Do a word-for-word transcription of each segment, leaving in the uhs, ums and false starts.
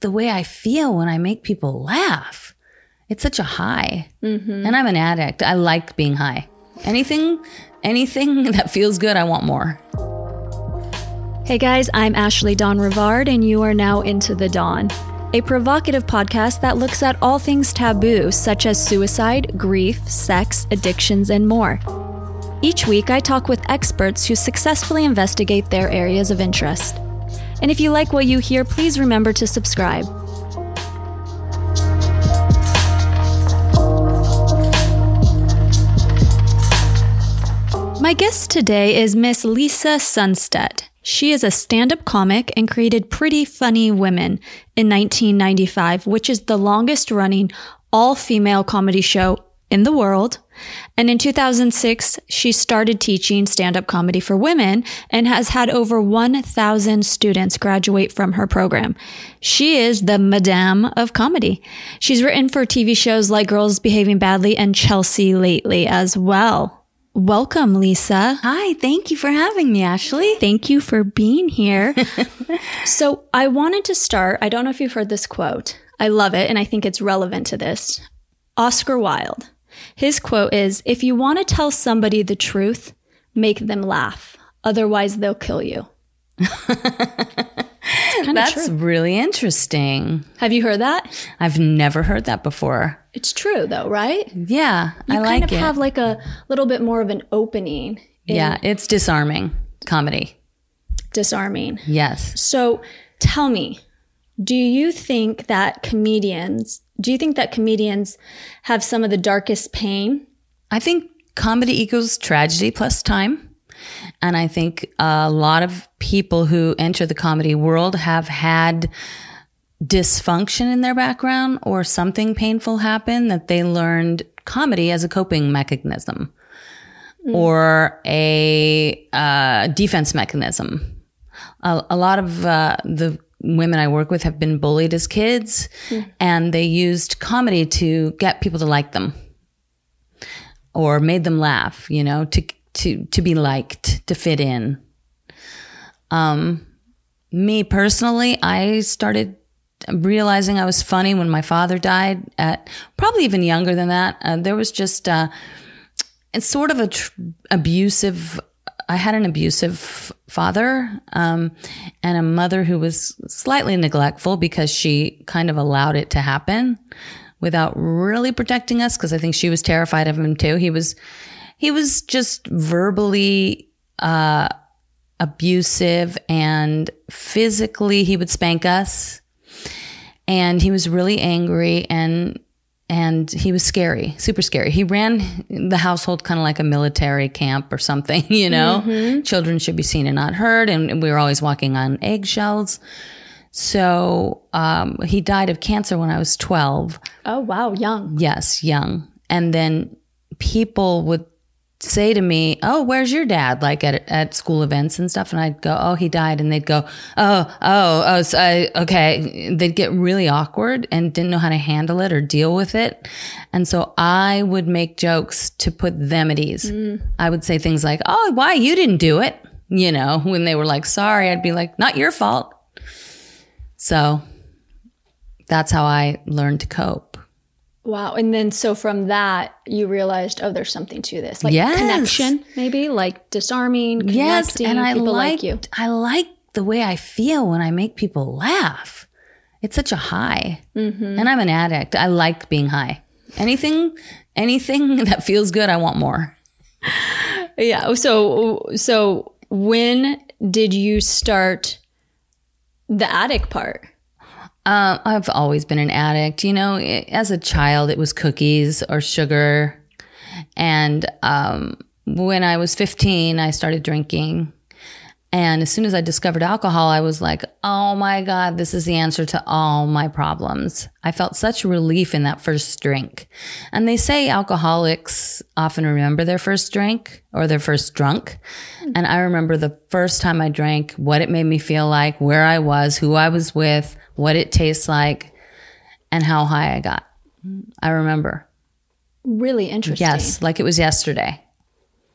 the way I feel when I make people laugh. It's such a high. Mm-hmm. And I'm an addict. I like being high. Anything, anything that feels good, I want more. Hey guys, I'm Ashley Dawn Rivard, and you are now Into the Dawn, a provocative podcast that looks at all things taboo, such as suicide, grief, sex, addictions, and more. Each week, I talk with experts who successfully investigate their areas of interest. And if you like what you hear, please remember to subscribe. My guest today is Miss Lisa Sunstedt. She is a stand-up comic and created Pretty Funny Women in nineteen ninety-five, which is the longest-running all-female comedy show in the world. And in two thousand six, she started teaching stand-up comedy for women and has had over one thousand students graduate from her program. She is the Madame of Comedy. She's written for T V shows like Girls Behaving Badly and Chelsea Lately as well. Welcome, Lisa. Hi, thank you for having me, Ashley. Thank you for being here. So I wanted to start, I don't know if you've heard this quote. I love it, and I think it's relevant to this. Oscar Wilde. His quote is, "If you want to tell somebody the truth, make them laugh. Otherwise, they'll kill you." That's true. Really interesting. Have you heard that? I've never heard that before. It's true, though, right? Yeah, you I like it. You kind of have like a little bit more of an opening. Yeah, it's disarming comedy. Disarming. Yes. So tell me, do you think that comedians, do you think that comedians have some of the darkest pain? I think comedy equals tragedy plus time. And I think a lot of people who enter the comedy world have had dysfunction in their background or something painful happened that they learned comedy as a coping mechanism mm. or a uh, defense mechanism. A, a lot of uh, the women I work with have been bullied as kids mm. and they used comedy to get people to like them or made them laugh, you know, to to to be liked, to fit in. Um, me personally, I started realizing I was funny when my father died at probably even younger than that. Uh, there was just, uh, it's sort of a tr- abusive, I had an abusive father, um, and a mother who was slightly neglectful because she kind of allowed it to happen without really protecting us. Cause I think she was terrified of him too. He was, he was just verbally, uh, abusive, and physically he would spank us. And he was really angry, and and he was scary, super scary. He ran the household kind of like a military camp or something, you know. Mm-hmm. Children should be seen and not heard, and we were always walking on eggshells. So um, he died of cancer when I was twelve. Oh, wow, young. Yes, young. And then people would say to me, "Oh, where's your dad?" Like at at school events and stuff. And I'd go, "Oh, he died." And they'd go, "Oh, oh, oh, so I, okay." They'd get really awkward and didn't know how to handle it or deal with it. And so I would make jokes to put them at ease. Mm. I would say things like, "Oh, why? You didn't do it." You know, when they were like, "Sorry," I'd be like, "Not your fault." So that's how I learned to cope. Wow. And then so from that, you realized, oh, there's something to this. Like yes. connection, maybe like disarming, connecting, yes, and I people liked, like you. I like the way I feel when I make people laugh. It's such a high. Mm-hmm. And I'm an addict. I like being high. Anything, anything that feels good, I want more. Yeah. So, so when did you start the addict part? Uh, I've always been an addict. You know, it, as a child, it was cookies or sugar. And um, when I was fifteen, I started drinking. And as soon as I discovered alcohol, I was like, oh my God, this is the answer to all my problems. I felt such relief in that first drink. And they say alcoholics often remember their first drink or their first drunk. And I remember the first time I drank, what it made me feel like, where I was, who I was with, what it tastes like, and how high I got. I remember. Really interesting. Yes, like it was yesterday.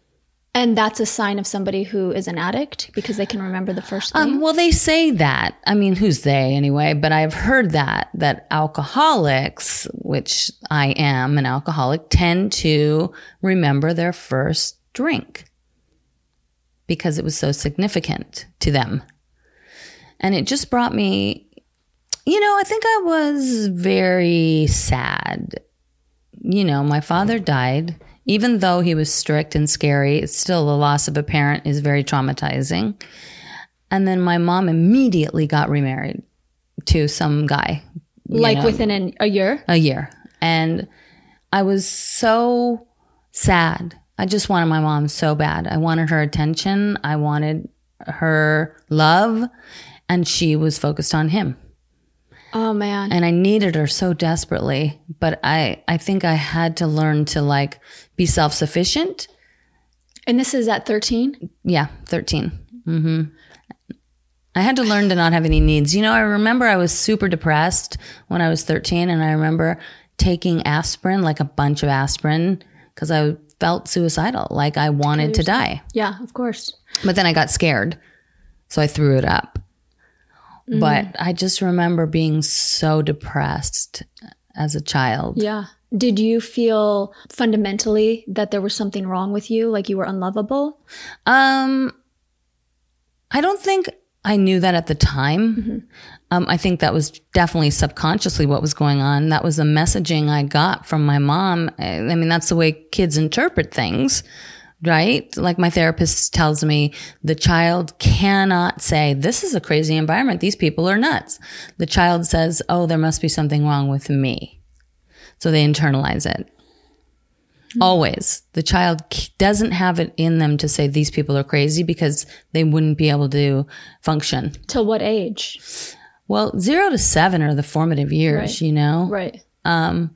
And that's a sign of somebody who is an addict because they can remember the first thing? Um, well, they say that. I mean, who's they anyway? But I've heard that, that alcoholics, which I am an alcoholic, tend to remember their first drink because it was so significant to them. And it just brought me, you know, I think I was very sad. You know, my father died. Even though he was strict and scary, it's still the loss of a parent is very traumatizing. And then my mom immediately got remarried to some guy. Like know, within an, a year? A year. And I was so sad. I just wanted my mom so bad. I wanted her attention. I wanted her love. And she was focused on him. Oh, man. And I needed her so desperately. But I, I think I had to learn to like be self-sufficient. And this is at thirteen? Yeah, thirteen. Mm-hmm. I had to learn to not have any needs. You know, I remember I was super depressed when I was thirteen. And I remember taking aspirin, like a bunch of aspirin, because I felt suicidal. Like I wanted to die. Yeah, of course. But then I got scared. So I threw it up. Mm. But I just remember being so depressed as a child. Yeah. Did you feel fundamentally that there was something wrong with you? Like you were unlovable? Um, I don't think I knew that at the time. Mm-hmm. Um, I think that was definitely subconsciously what was going on. That was the messaging I got from my mom. I mean, that's the way kids interpret things. Right? Like my therapist tells me the child cannot say, this is a crazy environment. These people are nuts. The child says, oh, there must be something wrong with me. So they internalize it. Mm-hmm. Always. The child doesn't have it in them to say these people are crazy because they wouldn't be able to function. Till what age? Well, zero to seven are the formative years, right. you know? Right. Um,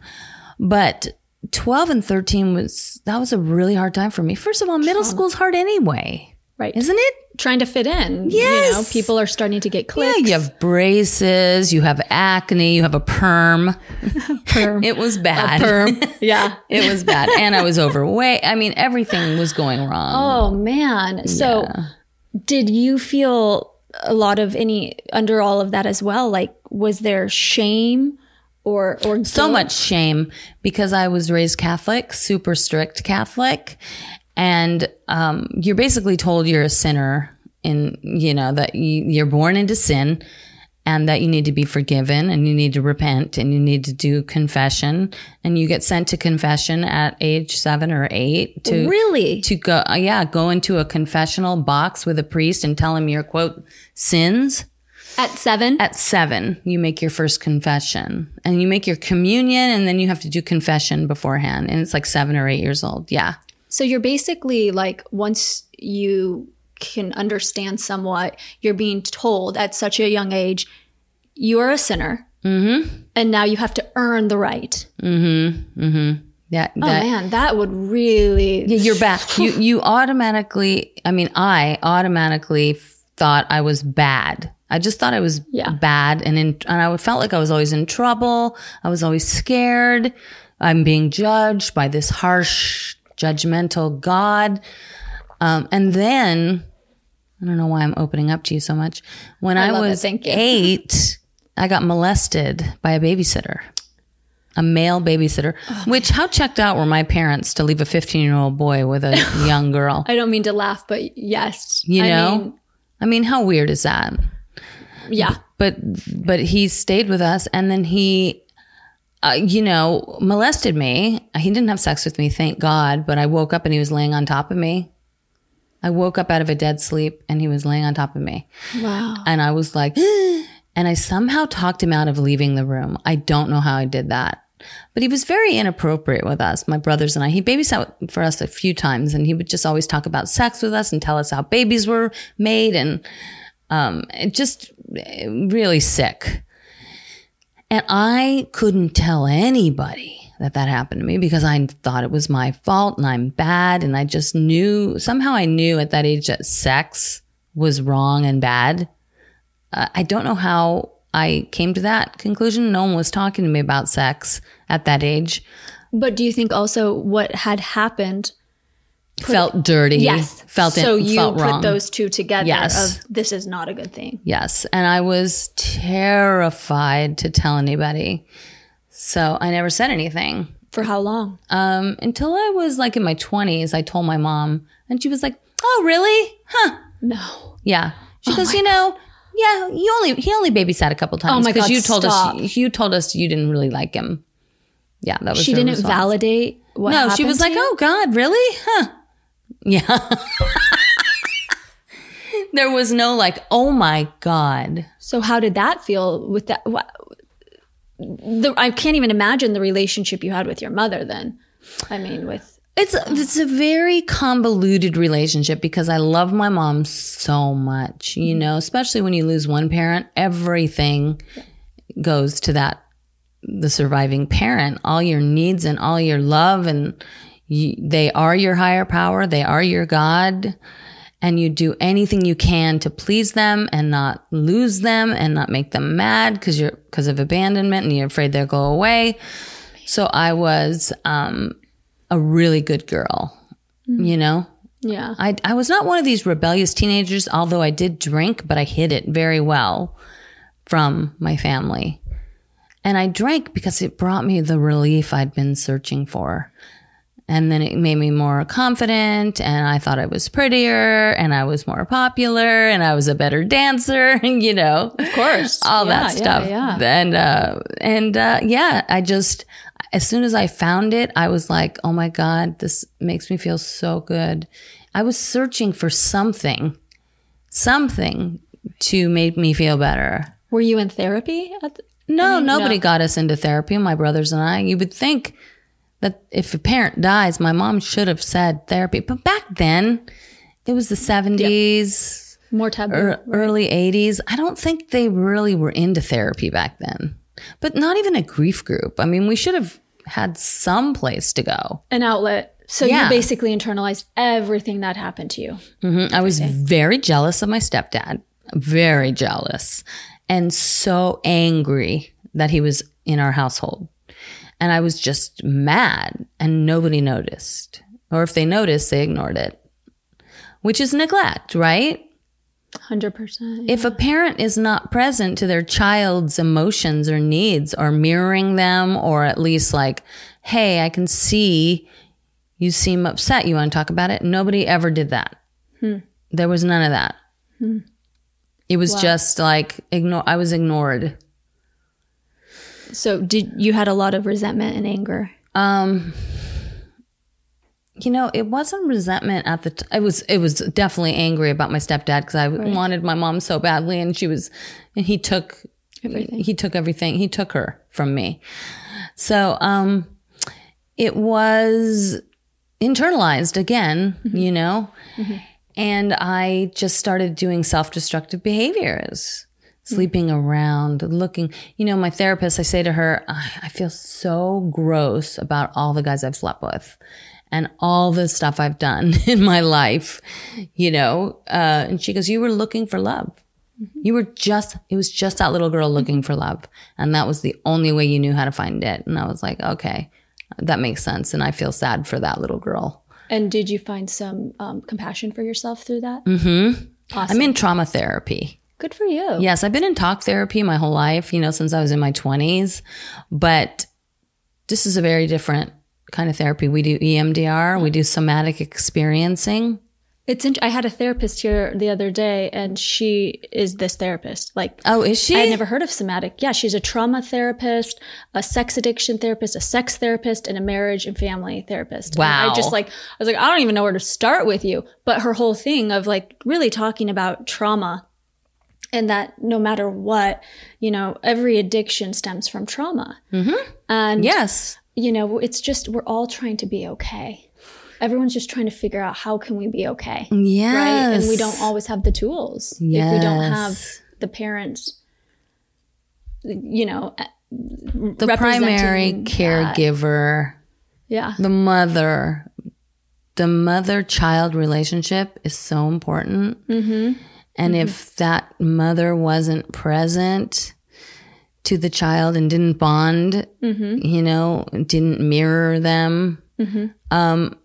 but twelve and thirteen was, that was a really hard time for me. First of all, middle school's hard anyway. Right. Isn't it? Trying to fit in. Yes. You know, people are starting to get clicks. Yeah, you have braces, you have acne, you have a perm. Perm. It was bad. A perm. Yeah. It was bad. And I was overweight. I mean, everything was going wrong. Oh, man. So Yeah. did you feel a lot of any, under all of that as well? Like, was there shame? Or, or So guilt? much shame because I was raised Catholic, super strict Catholic. And, um, you're basically told you're a sinner in, you know, that you, you're born into sin and that you need to be forgiven and you need to repent and you need to do confession and you get sent to confession at age seven or eight to really to go, uh, yeah, go into a confessional box with a priest and tell him your quote sins. At seven? At seven, you make your first confession and you make your communion and then you have to do confession beforehand. And it's like seven or eight years old. Yeah. So you're basically like, once you can understand somewhat, you're being told at such a young age, you are a sinner. Mm-hmm. And now you have to earn the right. Mm-hmm. Mm-hmm. Yeah. Oh man, that would really. Yeah, you're back. you, you automatically, I mean, I automatically thought I was bad. I just thought I was yeah. bad and in, and I felt like I was always in trouble. I was always scared. I'm being judged by this harsh, judgmental God. Um, and then, I don't know why I'm opening up to you so much. When I, I was it, eight, I got molested by a babysitter, a male babysitter, oh, which how checked out were my parents to leave a fifteen-year-old boy with a young girl? I don't mean to laugh, but yes. You know? I mean, I mean, how weird is that? Yeah. But, but he stayed with us and then he, uh, you know, molested me. He didn't have sex with me, thank God, but I woke up and he was laying on top of me. I woke up out of a dead sleep and he was laying on top of me. Wow. And I was like, and I somehow talked him out of leaving the room. I don't know how I did that, but he was very inappropriate with us, my brothers and I. He babysat for us a few times and he would just always talk about sex with us and tell us how babies were made and, um, it just really sick. And I couldn't tell anybody that that happened to me because I thought it was my fault and I'm bad. And I just knew, somehow I knew at that age that sex was wrong and bad. Uh, I don't know how I came to that conclusion. No one was talking to me about sex at that age. But do you think also what had happened felt dirty. Yes. Felt so it, you felt put wrong. those two together Yes. of this is not a good thing. Yes. And I was terrified to tell anybody. So I never said anything. For how long? Um, until I was like in my twenties, I told my mom and she was like, oh, really? Huh. No. Yeah. She Oh goes, my you know, yeah, you only, he only babysat a couple times. Oh my God, you told stop. us, you told us you didn't really like him. Yeah. That was She her didn't response. validate what No, happened she was to like, you? oh God, really? Huh. Yeah. There was no like, oh my God. So how did that feel with that? What, the, I can't even imagine the relationship you had with your mother then. I mean, with... It's it's a very convoluted relationship because I love my mom so much, you know, especially when you lose one parent, everything goes to that, the surviving parent, all your needs and all your love, and you, they are your higher power. They are your God, and you do anything you can to please them and not lose them and not make them mad because you're, because of abandonment and you're afraid they'll go away. So I was, um, a really good girl, mm-hmm. you know? Yeah. I, I was not one of these rebellious teenagers, although I did drink, but I hid it very well from my family. And I drank because it brought me the relief I'd been searching for. And then it made me more confident, and I thought I was prettier, and I was more popular, and I was a better dancer, you know? Of course. All yeah, that stuff. Yeah, yeah. And, uh, and, uh, yeah, I just... As soon as I found it, I was like, oh my God, this makes me feel so good. I was searching for something, something to make me feel better. Were you in therapy? At the, no, I mean, nobody no. got us into therapy, my brothers and I. You would think that if a parent dies, my mom should have said therapy. But back then, it was the seventies, yep. More taboo. Er, right? Early eighties. I don't think they really were into therapy back then. But not even a grief group. I mean, we should have had some place to go. An outlet. So Yeah. you basically internalized everything that happened to you. Mm-hmm. I was very jealous of my stepdad. Very jealous. And so angry that he was in our household. And I was just mad and nobody noticed. Or if they noticed, they ignored it. Which is neglect, right? one hundred percent. Yeah. If a parent is not present to their child's emotions or needs or mirroring them, or at least like, hey, I can see you seem upset. You want to talk about it? Nobody ever did that. Hmm. There was none of that. Hmm. It was wow. just like, ignore. I was ignored. So did you had a lot of resentment and anger? Um, You know, it wasn't resentment at the time. It was, it was definitely angry about my stepdad because I right. wanted my mom so badly, and she was, and he took everything. He took everything. He took her from me. So, um, it was internalized again, mm-hmm. you know, mm-hmm. and I just started doing self-destructive behaviors, sleeping mm-hmm. around, looking, you know, my therapist, I say to her, I, I feel so gross about all the guys I've slept with. And all the stuff I've done in my life, you know, uh, and she goes, you were looking for love. Mm-hmm. You were just, it was just that little girl looking mm-hmm. for love. And that was the only way you knew how to find it. And I was like, okay, that makes sense. And I feel sad for that little girl. And did you find some um, compassion for yourself through that? Mm-hmm. Awesome. I'm in trauma therapy. Good for you. Yes, I've been in talk therapy my whole life, you know, since I was in my twenties. But this is a very different kind of therapy. We do E M D R. We do somatic experiencing. It's. Int- I had a therapist here the other day, and she is this therapist. Like, oh, is she? I had never heard of somatic. Yeah, she's a trauma therapist, a sex addiction therapist, a sex therapist, and a marriage and family therapist. Wow. And I just like, I was like, I don't even know where to start with you. But her whole thing of like really talking about trauma, and that no matter what, you know, every addiction stems from trauma. Mm-hmm. And yes. You know, it's just, we're all trying to be okay. Everyone's just trying to figure out how can we be okay. Yes. Right? And we don't always have the tools. Yes. If we don't have the parents, you know, the primary caregiver. That. Yeah. The mother. The mother-child relationship is so important. Mm-hmm. And mm-hmm. if that mother wasn't present to the child and didn't bond, mm-hmm. you know, didn't mirror them, mm-hmm. um,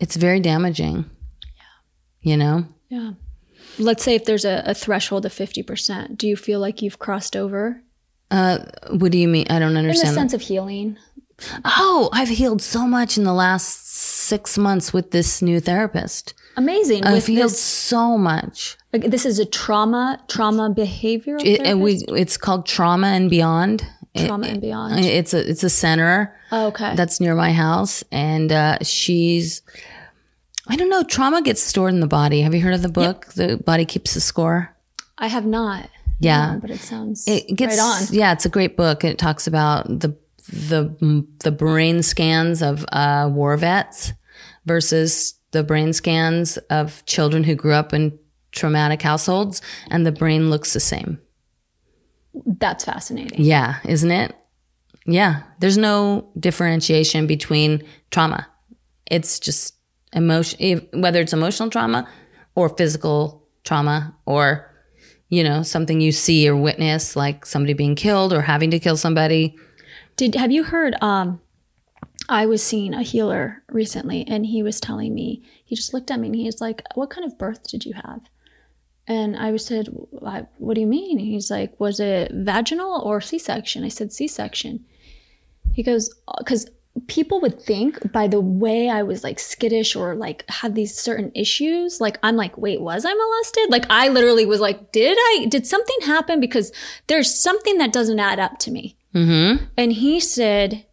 It's very damaging. Yeah. You know? Yeah. Let's say if there's a, a threshold of fifty percent, do you feel like you've crossed over? Uh, what do you mean? I don't understand. In the sense of healing. Oh, I've healed so much in the last six months with this new therapist. Amazing. I've with healed this, so much. Like, this is a trauma, trauma behavioral It, therapist? and we, it's called Trauma and Beyond. Trauma it, and Beyond. It's a, it's a center oh, okay. that's near my house. And uh, she's, I don't know, trauma gets stored in the body. Have you heard of the book, yep. The Body Keeps the Score? I have not. Yeah. No, but it sounds it gets, right on. Yeah, it's a great book. It talks about the the the brain scans of uh, war vets versus the brain scans of children who grew up in traumatic households, and the brain looks the same. That's fascinating. Yeah, isn't it? Yeah, there's no differentiation between trauma. It's just emotion, whether it's emotional trauma or physical trauma, or, you know, something you see or witness, like somebody being killed or having to kill somebody. Did have you heard? Um, I was seeing a healer recently, and he was telling me, he just looked at me and he's like, "What kind of birth did you have?" And I said, "What do you mean?" And he's like, "Was it vaginal or C-section?" I said, "C-section." He goes, "Because people would think by the way I was like skittish or like had these certain issues, like I'm like, wait, was I molested?" Like I literally was like, did I, did something happen? Because there's something that doesn't add up to me. Mm-hmm. And he said,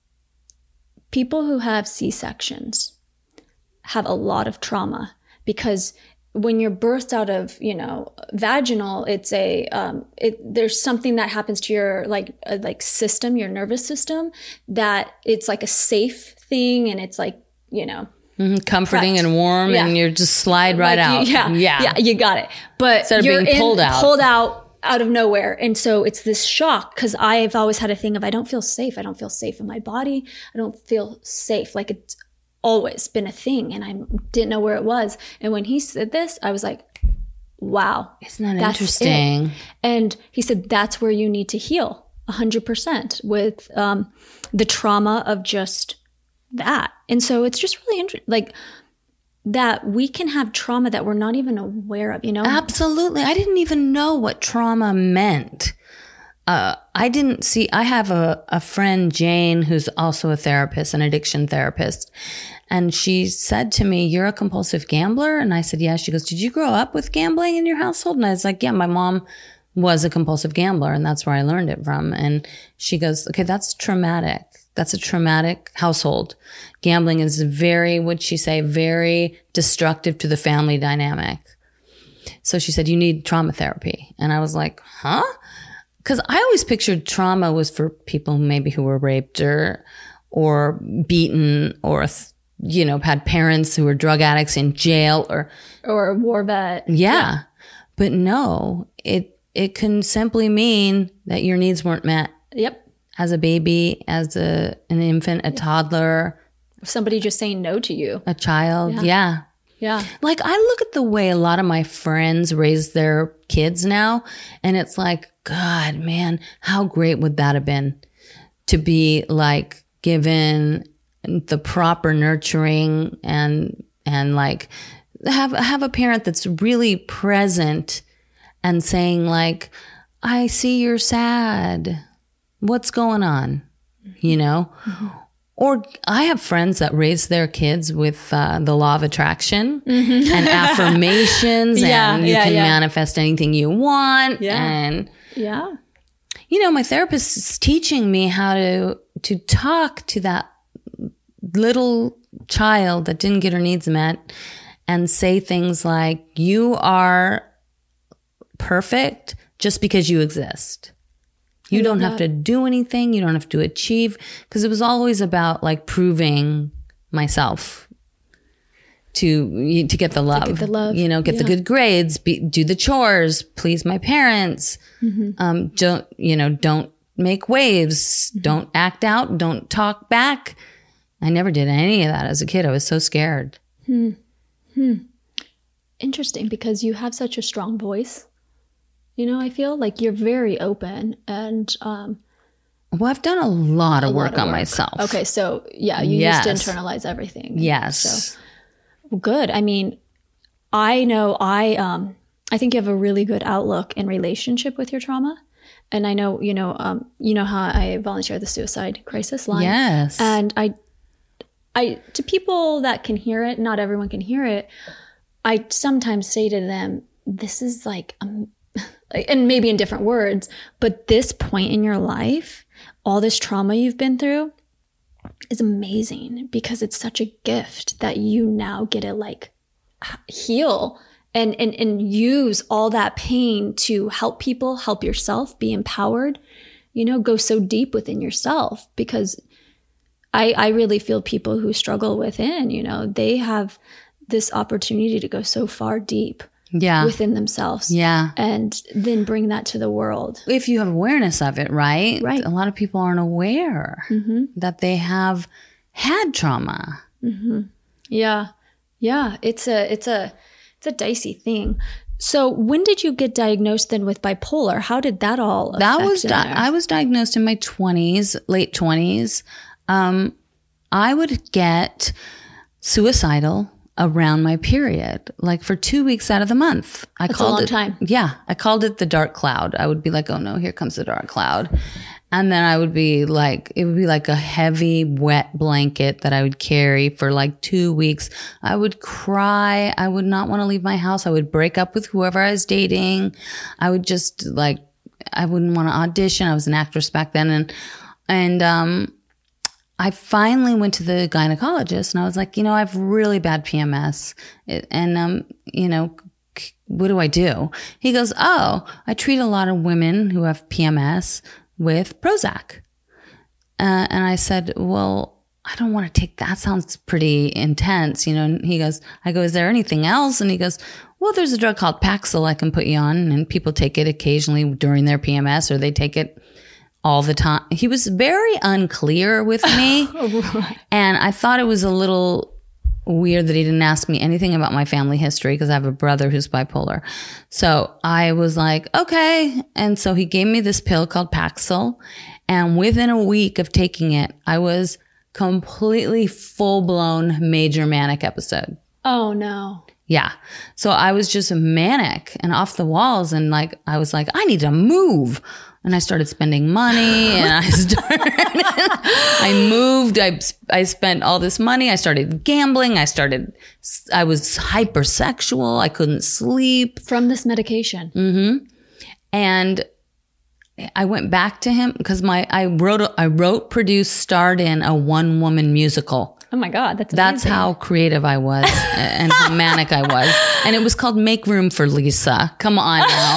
people who have C-sections have a lot of trauma, because when you're birthed out of, you know, vaginal, it's a, um, it, there's something that happens to your like, uh, like system, your nervous system, that it's like a safe thing. And it's like, you know, mm-hmm. comforting prepped. and warm, yeah. and you're just slide right like, out. You, yeah, yeah. Yeah. You got it. But instead of you're being pulled in, out, pulled out, out of nowhere. And so it's this shock, because I've always had a thing of, I don't feel safe. I don't feel safe in my body. I don't feel safe. Like it's always been a thing, and I didn't know where it was. And when he said this, I was like, wow. Isn't that interesting? It. And he said, that's where you need to heal one hundred percent with um, the trauma of just that. And so it's just really interesting, like that we can have trauma that we're not even aware of, you know? Absolutely. I didn't even know what trauma meant. Uh, I didn't see, I have a, a friend, Jane, who's also a therapist, an addiction therapist. And she said to me, "You're a compulsive gambler?" And I said, "Yeah." She goes, "Did you grow up with gambling in your household?" And I was like, "Yeah, my mom was a compulsive gambler, and that's where I learned it from." And she goes, "Okay, that's traumatic. That's a traumatic household. Gambling is very, would she say, very destructive to the family dynamic." So she said, "You need trauma therapy." And I was like, huh? Because I always pictured trauma was for people maybe who were raped or, or beaten, or, you know, had parents who were drug addicts in jail, or, or a war vet. Yeah. yeah. But no, it, it can simply mean that your needs weren't met. Yep. As a baby, as a, an infant, a toddler. Somebody just saying no to you. A child. Yeah. yeah. Yeah. Like I look at the way a lot of my friends raise their kids now, and it's like, God, man, how great would that have been to be like given the proper nurturing and, and like have, have a parent that's really present and saying like, "I see you're sad. What's going on?" You know? Mm-hmm. Or I have friends that raise their kids with uh, the law of attraction mm-hmm. and affirmations, yeah, and you yeah, can yeah. manifest anything you want. Yeah. And, yeah. you know, my therapist is teaching me how to, to talk to that little child that didn't get her needs met and say things like, "You are perfect just because you exist. You don't have to do anything. You don't have to achieve." Because it was always about like proving myself to to get the love, to get the love. you know, get yeah. the good grades, be, do the chores, please my parents. Mm-hmm. Um, don't you know? Don't make waves. Mm-hmm. Don't act out. Don't talk back. I never did any of that as a kid. I was so scared. Hmm. Hmm. Interesting, because you have such a strong voice. You know, I feel like you're very open and, um, well, I've done a lot of, a work, lot of on work myself. Okay. So yeah, you yes. used to internalize everything. Yes. So, good. I mean, I know I, um, I think you have a really good outlook in relationship with your trauma. And I know, you know, um, you know how I volunteer at the suicide crisis line. Yes. And I, I, to people that can hear it, not everyone can hear it. I sometimes say to them, this is like, um, and maybe in different words, but this point in your life, all this trauma you've been through is amazing because it's such a gift that you now get to like heal and, and, and use all that pain to help people, help yourself, be empowered, you know, go so deep within yourself. Because I, I really feel people who struggle within, you know, they have this opportunity to go so far deep yeah. within themselves. Yeah. And then bring that to the world. If you have awareness of it, right? Right. A lot of people aren't aware mm-hmm. that they have had trauma. Mm-hmm. Yeah. Yeah. It's a, it's a, it's a dicey thing. So when did you get diagnosed then with bipolar? How did that all affect That was, in di- there? I was diagnosed in my twenties, late twenties. Um, I would get suicidal around my period, like for two weeks out of the month. I That's called a long it, time. Yeah. I called it the dark cloud. I would be like, oh no, here comes the dark cloud. And then I would be like, it would be like a heavy, wet blanket that I would carry for like two weeks. I would cry. I would not want to leave my house. I would break up with whoever I was dating. I would just like, I wouldn't want to audition. I was an actress back then. And, and, um, I finally went to the gynecologist and I was like, you know, I have really bad P M S and, um, you know, what do I do? He goes, oh, I treat a lot of women who have P M S with Prozac. Uh, and I said, well, I don't want to take, that sounds pretty intense. You know, and he goes, I go, is there anything else? And he goes, well, there's a drug called Paxil I can put you on. And people take it occasionally during their P M S or they take it all the time. He was very unclear with me. Right. And I thought it was a little weird that he didn't ask me anything about my family history because I have a brother who's bipolar. So I was like, okay. And so he gave me this pill called Paxil. And within a week of taking it, I was completely full-blown major manic episode. Oh, no. Yeah. So I was just manic and off the walls. And like, I was like, I need to move. And I started spending money and I started, I moved, I, I spent all this money. I started gambling. I started, I was hypersexual. I couldn't sleep. From this medication. Mm-hmm. And I went back to him because my, I wrote, I wrote, produced, starred in a one woman musical. Oh my God. That's amazing. That's how creative I was and how manic I was. And it was called Make Room for Lisa. Come on now.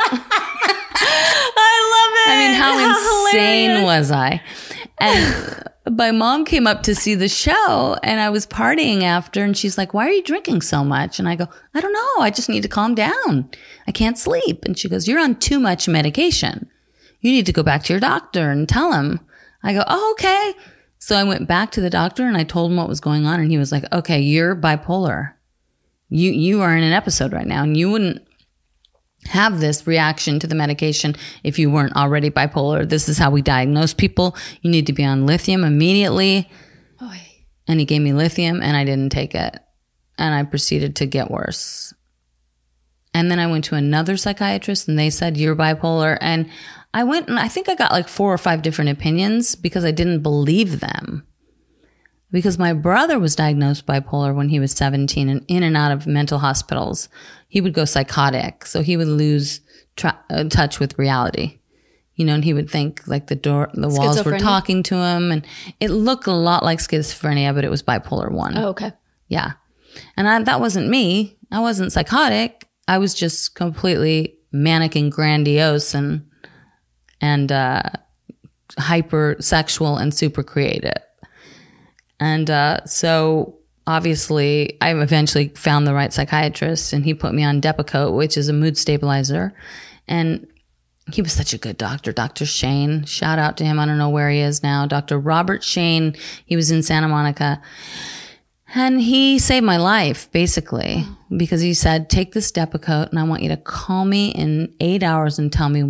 I mean, how, how insane hilarious. was I? And my mom came up to see the show and I was partying after and she's like, why are you drinking so much? And I go, I don't know. I just need to calm down. I can't sleep. And she goes, you're on too much medication. You need to go back to your doctor and tell him. I go, oh, okay. So I went back to the doctor and I told him what was going on. And he was like, okay, you're bipolar. You, you are in an episode right now and you wouldn't have this reaction to the medication if you weren't already bipolar. This is how we diagnose people. You need to be on lithium immediately. Oy. And he gave me lithium and I didn't take it. And I proceeded to get worse. And then I went to another psychiatrist and they said, you're bipolar. And I went and I think I got like four or five different opinions because I didn't believe them. Because my brother was diagnosed bipolar when he was seventeen and in and out of mental hospitals. He would go psychotic. So he would lose tra- uh, touch with reality. You know, and he would think like the door, the walls were talking to him. And it looked a lot like schizophrenia, but it was bipolar one. Oh, okay. Yeah. And I, that wasn't me. I wasn't psychotic. I was just completely manic and grandiose and, and, uh, hyper sexual and super creative. And, uh, so obviously I eventually found the right psychiatrist and he put me on Depakote, which is a mood stabilizer. And he was such a good doctor, Doctor Shane. Shout out to him. I don't know where he is now. Doctor Robert Shane. He was in Santa Monica. And he saved my life, basically, because he said, take this Depakote and I want you to call me in eight hours and tell me what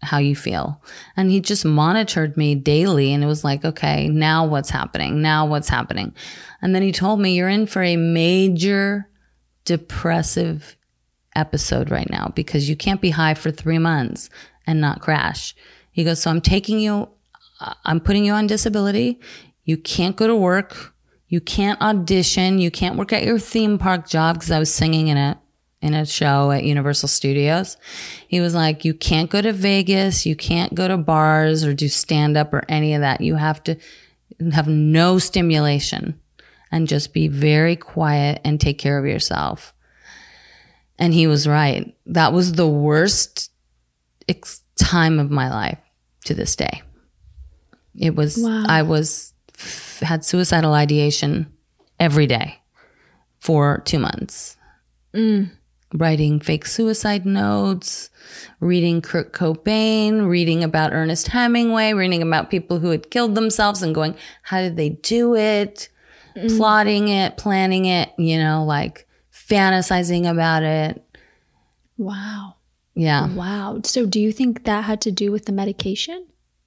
how you feel. And he just monitored me daily. And it was like, okay, now what's happening? Now what's happening? And then he told me, you're in for a major depressive episode right now because you can't be high for three months and not crash. He goes, so I'm taking you, I'm putting you on disability. You can't go to work. You can't audition. You can't work at your theme park job because I was singing in a in a show at Universal Studios. He was like, you can't go to Vegas. You can't go to bars or do stand up or any of that. You have to have no stimulation and just be very quiet and take care of yourself. And he was right. That was the worst ex- time of my life to this day. It was, wow. I was, f- had suicidal ideation every day for two months. Mm. Writing fake suicide notes, reading Kurt Cobain, reading about Ernest Hemingway, reading about people who had killed themselves and going, how did they do it? Mm. Plotting it, planning it, you know, like fantasizing about it. Wow. Yeah. Wow. So do you think that had to do with the medication?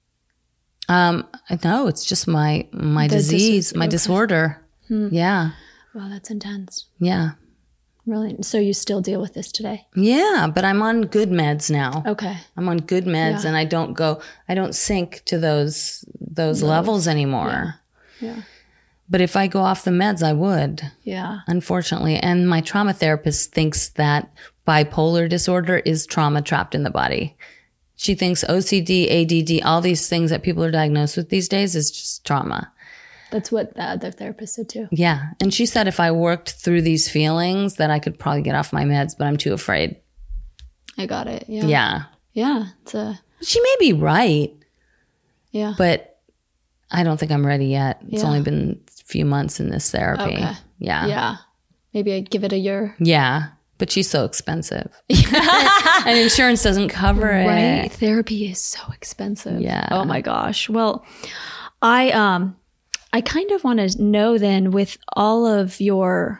Um, no, it's just my, my the disease, dis- my okay. disorder. Hmm. Yeah. Wow, that's intense. Yeah. Really? So you still deal with this today? Yeah, but I'm on good meds now. Okay. I'm on good meds yeah. and I don't go, I don't sink to those, those no. levels anymore. Yeah. yeah. But if I go off the meds, I would. Yeah. Unfortunately. And my trauma therapist thinks that bipolar disorder is trauma trapped in the body. She thinks O C D, A D D, all these things that people are diagnosed with these days is just trauma. That's what the other therapist said too. Yeah. And she said if I worked through these feelings that I could probably get off my meds, but I'm too afraid. I got it. Yeah. Yeah. Yeah. It's a... She may be right. Yeah. But I don't think I'm ready yet. It's yeah. only been a few months in this therapy. Okay. Yeah. Yeah. Maybe I'd give it a year. Yeah. But she's so expensive. And insurance doesn't cover it. Right. Therapy is so expensive. Yeah. Oh my gosh. Well, I um I kind of want to know then, with all of your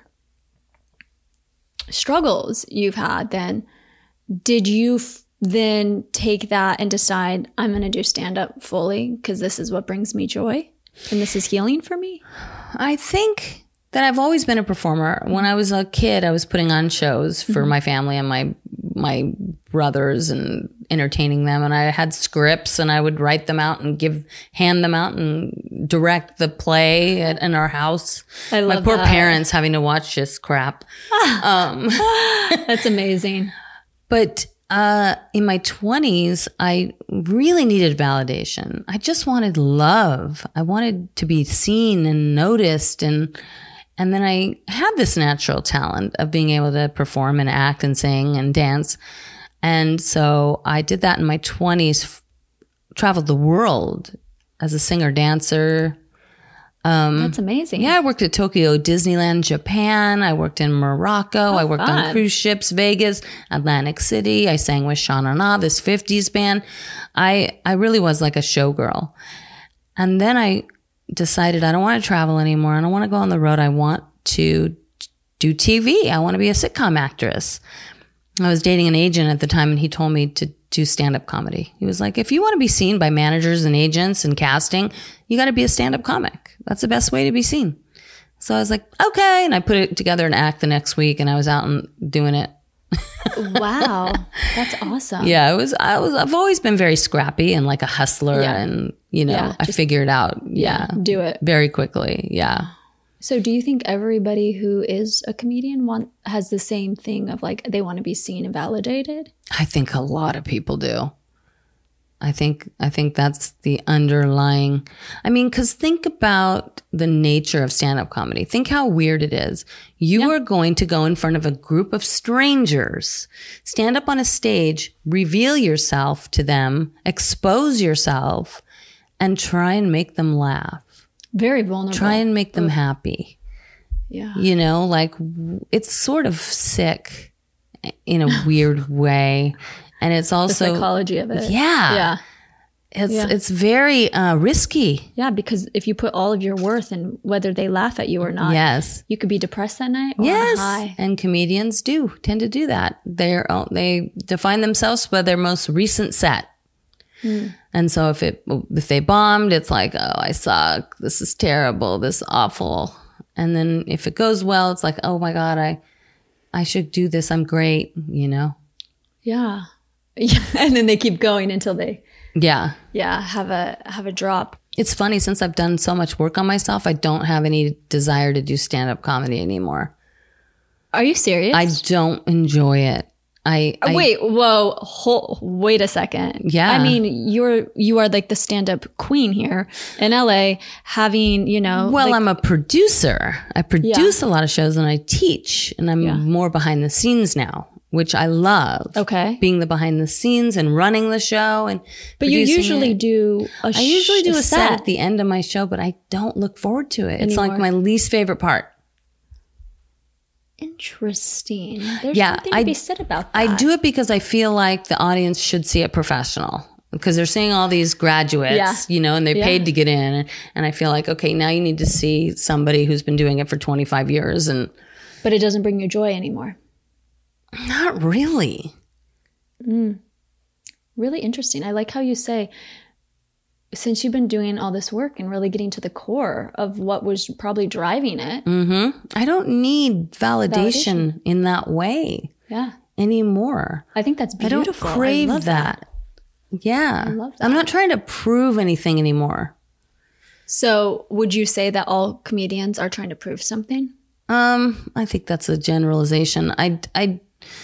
struggles you've had, then did you f- then take that and decide, I'm going to do stand up fully because this is what brings me joy and this is healing for me? I think that I've always been a performer. When I was a kid, I was putting on shows for mm-hmm. my family and my my brothers and entertaining them. And I had scripts and I would write them out and give hand them out and direct the play at, in our house. I love my poor that. parents having to watch this crap. um, That's amazing. But uh, in my twenties, I really needed validation. I just wanted love. I wanted to be seen and noticed. And And then I had this natural talent of being able to perform and act and sing and dance. And so I did that in my twenties, f- traveled the world as a singer, dancer. Um, That's amazing. Yeah, I worked at Tokyo Disneyland, Japan. I worked in Morocco. How I worked fun. on cruise ships, Vegas, Atlantic City. I sang with Sha Na Na, this fifties band. I, I really was like a showgirl. And then I decided I don't want to travel anymore. I don't want to go on the road. I want to do T V. I want to be a sitcom actress. I was dating an agent at the time and he told me to do stand-up comedy. He was like, if you want to be seen by managers and agents and casting, you got to be a stand-up comic. That's the best way to be seen. So I was like, okay. And I put it together and act the next week and I was out and doing it. Wow. That's awesome. Yeah, it was, I was, I've always been very scrappy and like a hustler yeah. and, you know, yeah, I figured out. Yeah, yeah. Do it. Very quickly. Yeah. So do you think everybody who is a comedian want, has the same thing of like, they want to be seen and validated? I think a lot of people do. I think, I think that's the underlying, I mean, cause think about the nature of stand-up comedy. Think how weird it is. You yeah. are going to go in front of a group of strangers, stand up on a stage, reveal yourself to them, expose yourself, and try and make them laugh. Very vulnerable. Try and make them happy. Yeah. You know, like it's sort of sick in a weird way. And it's also the psychology of it. Yeah. Yeah. It's yeah. it's very uh, risky. Yeah, because if you put all of your worth in whether they laugh at you or not, yes, you could be depressed that night or yes. high. And comedians do tend to do that. They're they define themselves by their most recent set. Mm. And so if it if they bombed, it's like, oh, I suck. This is terrible. This is awful. And then if it goes well, it's like, oh my God, I I should do this. I'm great, you know? Yeah. Yeah. And then they keep going until they Yeah. Yeah, have a have a drop. It's funny, since I've done so much work on myself, I don't have any desire to do stand-up comedy anymore. Are you serious? I don't enjoy it. I, I wait, whoa, hold, wait a second. Yeah. I mean, you're you are like the stand-up queen here in L A, having, you know. Well, like, I'm a producer. I produce yeah. a lot of shows and I teach, and I'm yeah. more behind the scenes now, which I love. Okay. Being the behind the scenes and running the show and But you usually it. do a I usually do a set. set at the end of my show, but I don't look forward to it. Anymore. It's like my least favorite part. Interesting. There's yeah, something to I, be said about that. I do it because I feel like the audience should see a professional, because they're seeing all these graduates, yeah. you know, and they yeah. paid to get in. And I feel like, okay, now you need to see somebody who's been doing it for twenty-five years. And But it doesn't bring you joy anymore. Not really. Mm. Really interesting. I like how you say, since you've been doing all this work and really getting to the core of what was probably driving it. Mm-hmm. I don't need validation, validation in that way yeah. anymore. I think that's beautiful. I don't crave I love that. that. Yeah. I love that. I'm not trying to prove anything anymore. So would you say that all comedians are trying to prove something? Um, I think that's a generalization. I, I,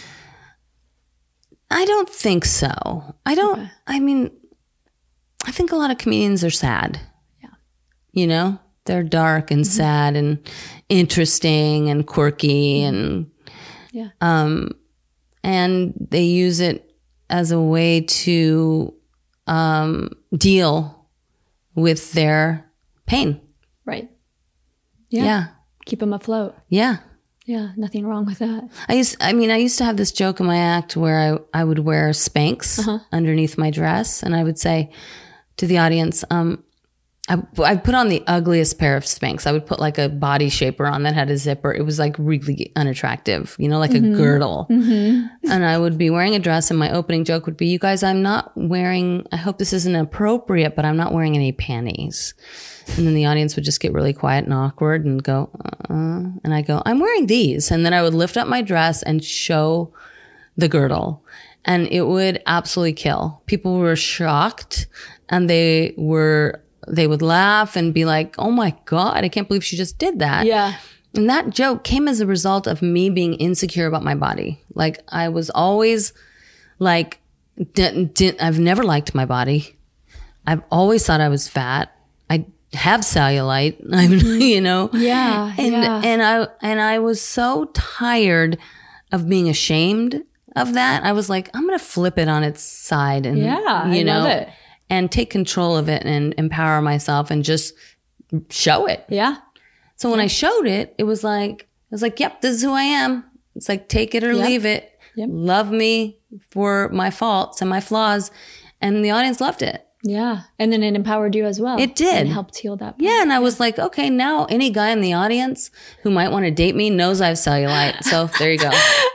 I don't think so. I don't, okay. I mean... I think a lot of comedians are sad. Yeah. You know, they're dark and mm-hmm. sad and interesting and quirky and, yeah. um, and they use it as a way to, um, deal with their pain. Right. Yeah. Yeah. Keep them afloat. Yeah. Yeah. Nothing wrong with that. I used, I mean, I used to have this joke in my act where I, I would wear Spanx uh-huh. underneath my dress, and I would say to the audience, um, I, I put on the ugliest pair of Spanx. I would put like a body shaper on that had a zipper. It was like really unattractive, you know, like mm-hmm. a girdle. Mm-hmm. And I would be wearing a dress, and my opening joke would be, you guys, I'm not wearing, I hope this isn't appropriate, but I'm not wearing any panties. And then the audience would just get really quiet and awkward and go, uh, and I go, I'm wearing these. And then I would lift up my dress and show the girdle, and it would absolutely kill. People were shocked, and they were, they would laugh and be like, oh my God, I can't believe she just did that. Yeah. And that joke came as a result of me being insecure about my body. Like, I was always like, didn't, didn't, I've never liked my body. I've always thought I was fat. I have cellulite, I'm, you know? Yeah. And, yeah. and I, and I was so tired of being ashamed of that. I was like, I'm going to flip it on its side and, yeah, you I know, love it. and take control of it and empower myself and just show it. Yeah. So when yeah. I showed it, it was like, it was like, yep, this is who I am. It's like, take it or yep. leave it. Yep. Love me for my faults and my flaws. And the audience loved it. Yeah. And then it empowered you as well. It did. And helped heal that part. Yeah. And I was like, okay, now any guy in the audience who might want to date me knows I have cellulite. So there you go.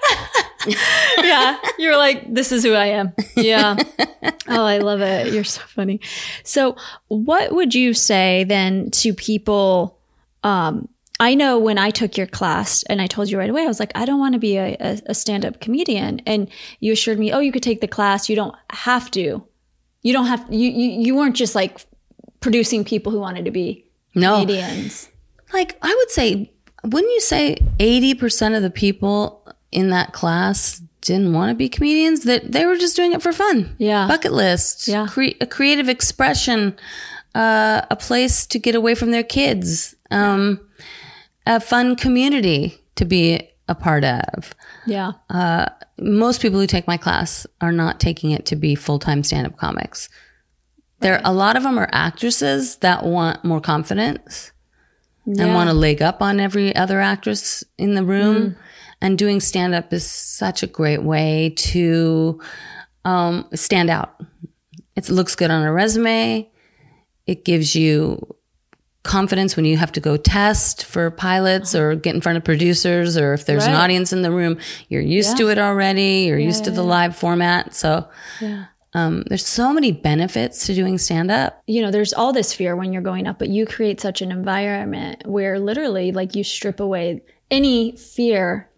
Yeah. You're like, this is who I am. Yeah. Oh, I love it. You're so funny. So what would you say then to people? Um, I know when I took your class and I told you right away, I was like, I don't want to be a, a, a stand-up comedian. And you assured me, oh, you could take the class. You don't have to. You don't have, you, you, you weren't just like producing people who wanted to be no. comedians. Like, I would say, wouldn't you say eighty percent of the people in that class didn't want to be comedians? That they were just doing it for fun. Yeah. Bucket list. Yeah. Cre- a creative expression, uh, a place to get away from their kids, um, a fun community to be a part of. Yeah. Uh, most people who take my class are not taking it to be full-time stand-up comics. There, right. A lot of them are actresses that want more confidence yeah. and want to leg up on every other actress in the room. Mm. And doing stand-up is such a great way to um, stand out. It looks good on a resume. It gives you confidence when you have to go test for pilots or get in front of producers, or if there's right. an audience in the room, you're used yeah. to it already. You're yeah, used yeah, to the yeah. live format. So yeah. Um, there's so many benefits to doing stand-up. You know, there's all this fear when you're going up, but you create such an environment where literally like you strip away any fear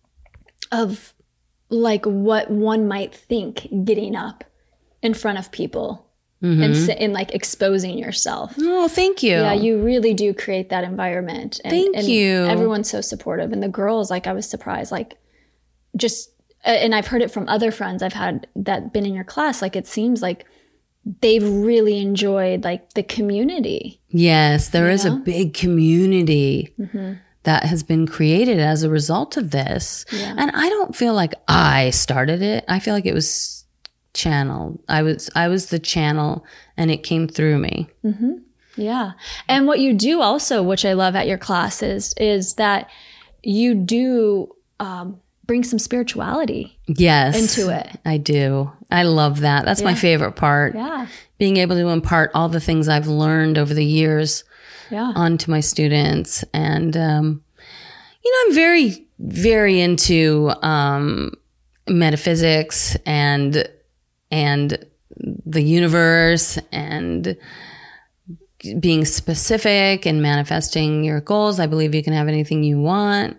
of like what one might think getting up in front of people mm-hmm. and, and like exposing yourself. Oh, thank you. Yeah, you really do create that environment. And, thank and you. Everyone's so supportive. And the girls, like I was surprised, like just, and I've heard it from other friends I've had that been in your class, like it seems like they've really enjoyed like the community. Yes, there you is know? a big community Mm-hmm. that has been created as a result of this. Yeah. And I don't feel like I started it. I feel like it was channeled. I was I was the channel and it came through me. Mm-hmm. Yeah. And what you do also, which I love at your classes, is that you do um, bring some spirituality yes, into it. I do. I love that. That's Yeah. my favorite part. Yeah. Being able to impart all the things I've learned over the years Yeah. onto my students. And, um, you know, I'm very, very into um, metaphysics and and the universe and being specific and manifesting your goals. I believe you can have anything you want.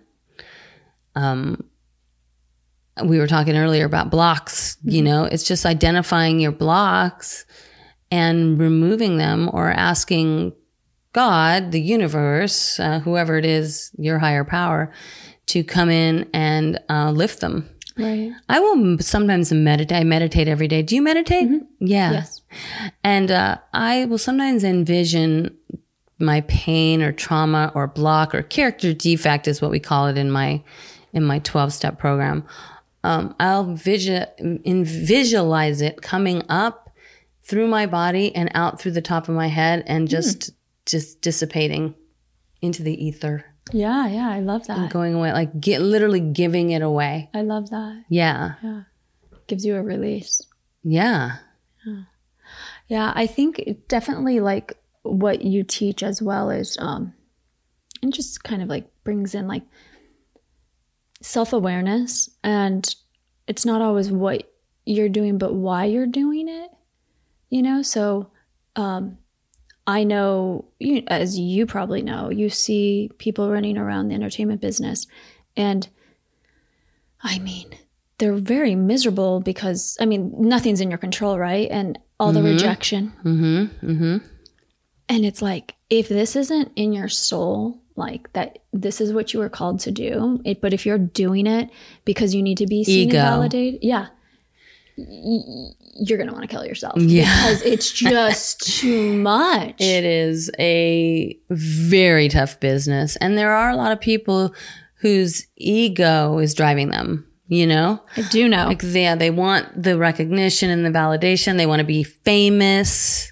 Um, we were talking earlier about blocks, mm-hmm. you know, it's just identifying your blocks and removing them or asking God, the universe, uh, whoever it is, your higher power, to come in and uh, lift them. Right. I will sometimes meditate. I meditate every day. Do you meditate? Mm-hmm. Yeah. Yes. And uh, I will sometimes envision my pain or trauma or block or character defect is what we call it in my in my twelve-step program. Um, I'll visu- in visualize it coming up through my body and out through the top of my head and just mm. just dissipating into the ether. Yeah, yeah, I love that. And going away, like get literally giving it away. I love that. Yeah. Yeah. Gives you a release. Yeah. Yeah. Yeah, I think it definitely like what you teach as well is um and just kind of like brings in like self-awareness, and it's not always what you're doing but why you're doing it. You know, so um I know, you, as you probably know, you see people running around the entertainment business, and I mean, they're very miserable because, I mean, nothing's in your control, right? And all the mm-hmm. rejection. Mm-hmm. Mm-hmm. And it's like, if this isn't in your soul, like that, this is what you were called to do. It, but if you're doing it because you need to be seen Ego. and validated, yeah, you're going to want to kill yourself. Yeah. Because it's just too much. It is a very tough business. And there are a lot of people whose ego is driving them, you know? I do know. Like, yeah, they want the recognition and the validation. They want to be famous.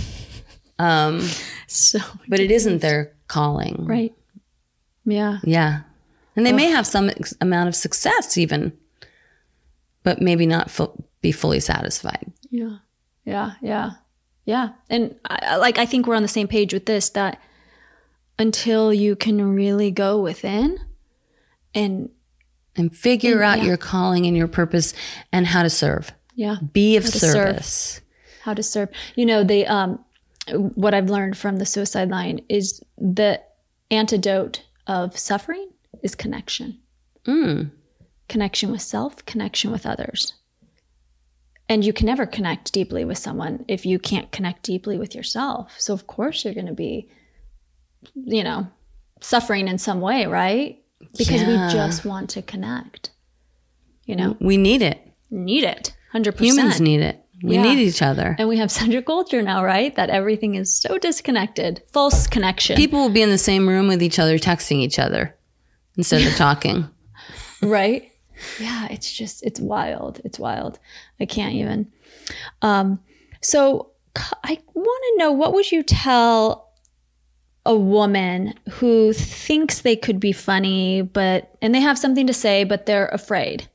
Um, so, but it isn't their calling. Right. Yeah. Yeah. And they oh. may have some ex- amount of success even, but maybe not fu- be fully satisfied. Yeah. Yeah. Yeah. Yeah. And I, like, I think we're on the same page with this, that until you can really go within and and figure and, out yeah. your calling and your purpose and how to serve. Yeah. Be of how service. Serve. How to serve. You know, they, um, what I've learned from the Suicide Line is the antidote of suffering is connection. Mm. Connection with self, connection with others. And you can never connect deeply with someone if you can't connect deeply with yourself. So of course you're going to be, you know, suffering in some way, right? Because yeah. we just want to connect. You know? We need it. Need it. one hundred percent. Humans need it. We yeah. need each other. And we have such a culture now, right? That everything is so disconnected. False connection. People will be in the same room with each other, texting each other instead of talking. Right? Yeah, it's just, it's wild. It's wild. I can't even. Um, so I want to know, what would you tell a woman who thinks they could be funny, but, and they have something to say, but they're afraid?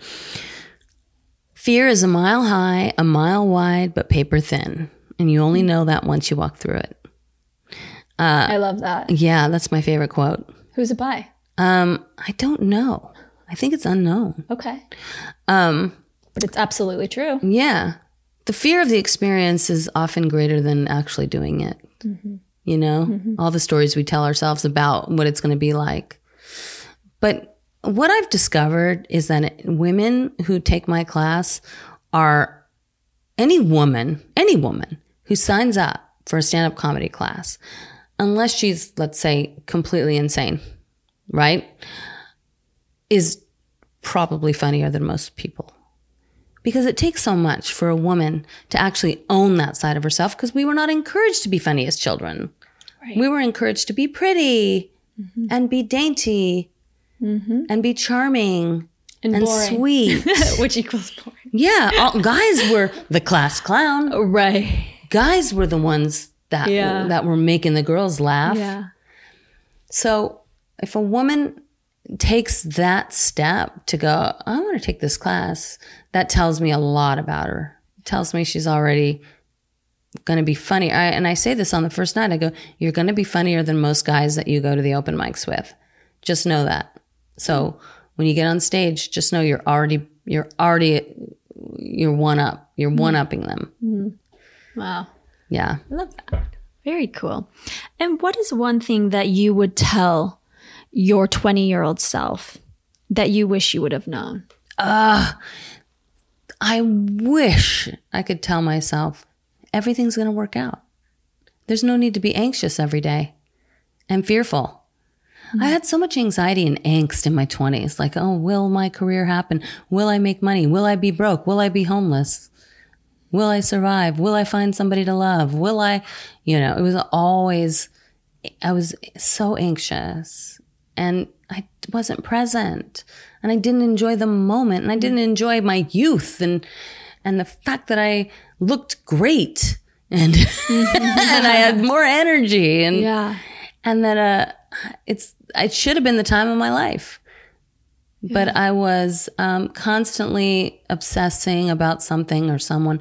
Fear is a mile high, a mile wide, but paper thin. And you only know that once you walk through it. Uh, I love that. Yeah, that's my favorite quote. Who's it by? Um, I don't know. I think it's unknown. Okay. Um, but it's absolutely true. Yeah. the fear of the experience is often greater than actually doing it. Mm-hmm. You know, mm-hmm. all the stories we tell ourselves about what it's going to be like. But what I've discovered is that women who take my class are any woman, any woman who signs up for a stand-up comedy class, unless she's, let's say, completely insane, right, is probably funnier than most people. Because it takes so much for a woman to actually own that side of herself, because we were not encouraged to be funny as children. Right. We were encouraged to be pretty mm-hmm. and be dainty mm-hmm. and be charming and, and sweet. Which equals boring. Yeah. All, guys were the class clown. Right. Guys were the ones that, yeah. that were making the girls laugh. Yeah. So if a woman takes that step to go, I want to take this class, that tells me a lot about her. It tells me she's already going to be funny. I, and I say this on the first night. I go, you're going to be funnier than most guys that you go to the open mics with. Just know that. So when you get on stage, just know you're already, you're already, you're one up. You're mm-hmm. one upping them. Mm-hmm. Wow. Yeah. I love that. Very cool. And what is one thing that you would tell your twenty-year-old self that you wish you would have known? Uh, I wish I could tell myself everything's going to work out. There's no need to be anxious every day and fearful. Mm-hmm. I had so much anxiety and angst in my twenties. Like, oh, will my career happen? Will I make money? Will I be broke? Will I be homeless? Will I survive? Will I find somebody to love? Will I, you know, it was always, I was so anxious. And I wasn't present, and I didn't enjoy the moment, and I didn't enjoy my youth, and and the fact that I looked great, and mm-hmm. and I had more energy, and yeah. and that uh, it's it should have been the time of my life, yeah. but I was um, constantly obsessing about something or someone.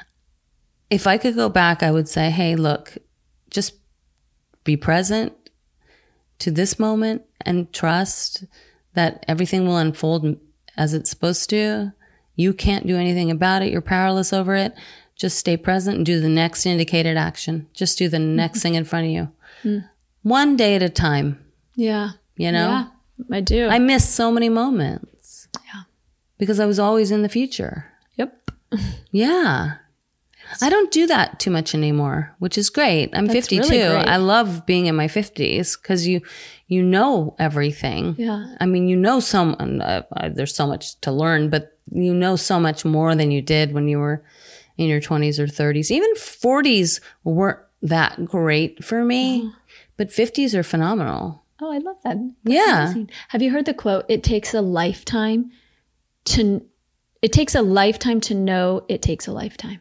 If I could go back, I would say, hey, look, just be present to this moment and trust that everything will unfold as it's supposed to. You can't do anything about it. You're powerless over it. Just stay present and do the next indicated action. Just do the next thing in front of you. Mm. One day at a time. Yeah. You know? Yeah, I do. I miss so many moments. Yeah. Because I was always in the future. Yep. Yeah. I don't do that too much anymore, which is great. I'm That's fifty-two. Really great. I love being in my fifties because you, you know everything. Yeah. I mean, you know so uh, uh, there's so much to learn, but you know so much more than you did when you were in your twenties or thirties. Even forties weren't that great for me, uh-huh. but fifties are phenomenal. Oh, I love that. That's yeah. amazing. Have you heard the quote? It takes a lifetime to. It takes a lifetime to know it takes a lifetime.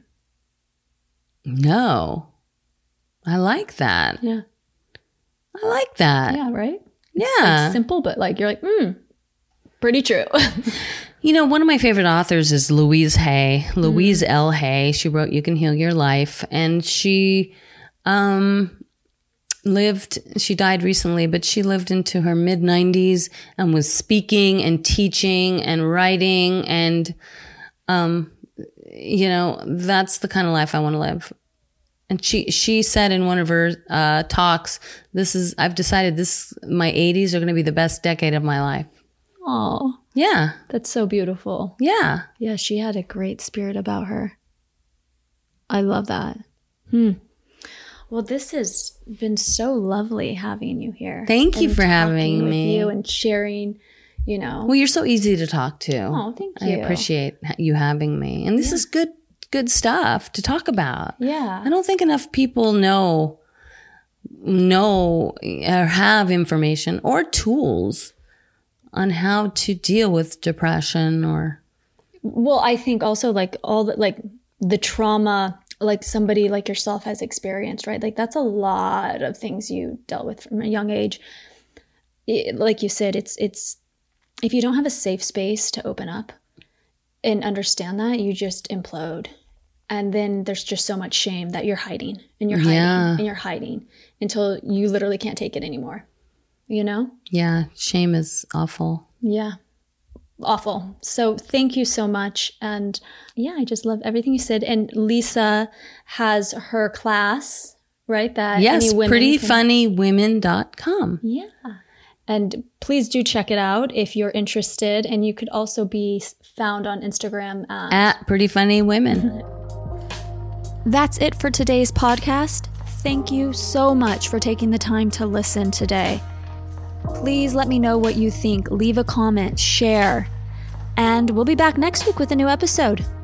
No. I like that. Yeah. I like that. Yeah, right? Yeah. It's like simple, but like you're like, hmm, pretty true. You know, one of my favorite authors is Louise Hay, Louise mm. L. Hay. She wrote You Can Heal Your Life. And she um, lived, she died recently, but she lived into her mid nineties and was speaking and teaching and writing and um you know, that's the kind of life I want to live. And she, she said in one of her, uh, talks, this is, I've decided this, my eighties are going to be the best decade of my life. Oh, yeah. That's so beautiful. Yeah. Yeah. She had a great spirit about her. I love that. Hmm. Well, this has been so lovely having you here. Thank you for having with me. You and sharing. You know. Well, you're so easy to talk to. Oh, thank you. I appreciate you having me. And this yeah. is good, good stuff to talk about. Yeah. I don't think enough people know, know or have information or tools on how to deal with depression or. Well, I think also like all the, like the trauma, like somebody like yourself has experienced, right? Like that's a lot of things you dealt with from a young age. It, like you said, it's, it's, if you don't have a safe space to open up and understand that, you just implode. And then there's just so much shame that you're hiding and you're hiding yeah. and you're hiding until you literally can't take it anymore. You know? Yeah. Shame is awful. Yeah. awful. So thank you so much. And yeah, I just love everything you said. And Lisa has her class, right? That yes, any women pretty can- funny women dot com. Yeah. And please do check it out if you're interested. And you could also be found on Instagram at, At Pretty Funny Women. That's it for today's podcast. Thank you so much for taking the time to listen today. Please let me know what you think. Leave a comment, share, and we'll be back next week with a new episode.